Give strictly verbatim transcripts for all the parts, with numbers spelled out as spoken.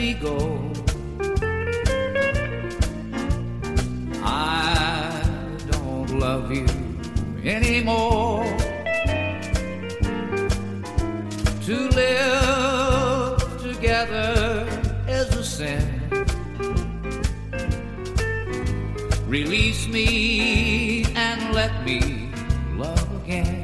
me go. I don't love you anymore. To live together is a sin. Release me and let me love again.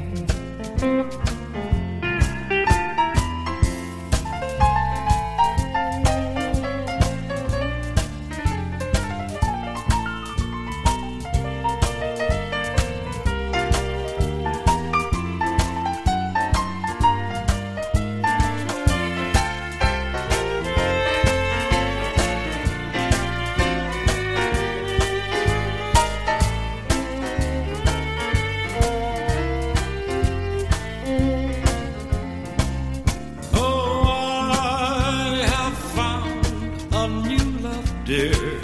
Dear,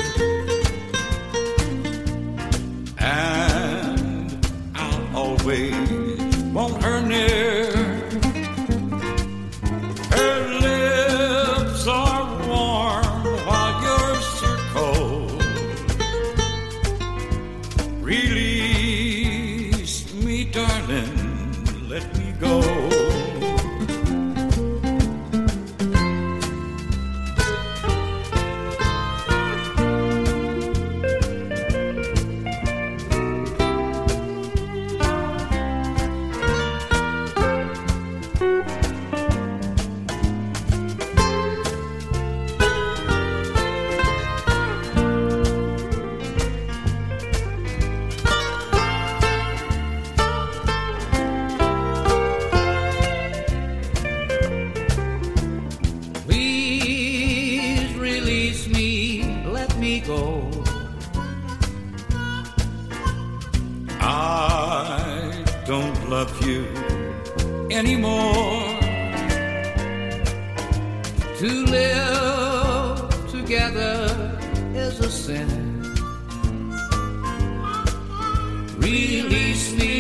and I'll always want her near. Her lips are warm while yours are cold. Release me, darling, let me go. Go. I don't love you anymore. To live together is a sin. Release me